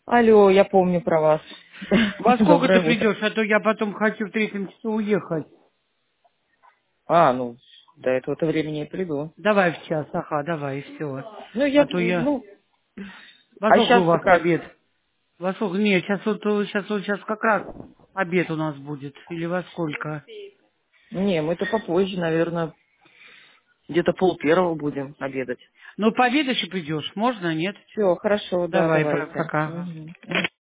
Алло, я помню про вас. Во сколько ты Доброе утро. придешь? А то я потом хочу в 3 часу уехать. Ну, до этого-то времени я приду. Давай в час, ага, давай, и все. Ну, А то я... ну, Во а сколько у сейчас-то вас как? обед? Во сколько? Нет, сейчас как раз обед у нас будет. Или во сколько? Не, мы-то попозже, наверное, где-то 12:30 будем обедать. Ну, пообедаешь и придешь. Можно, нет? Все, хорошо, да, Давай, давайте. пока. Мгм.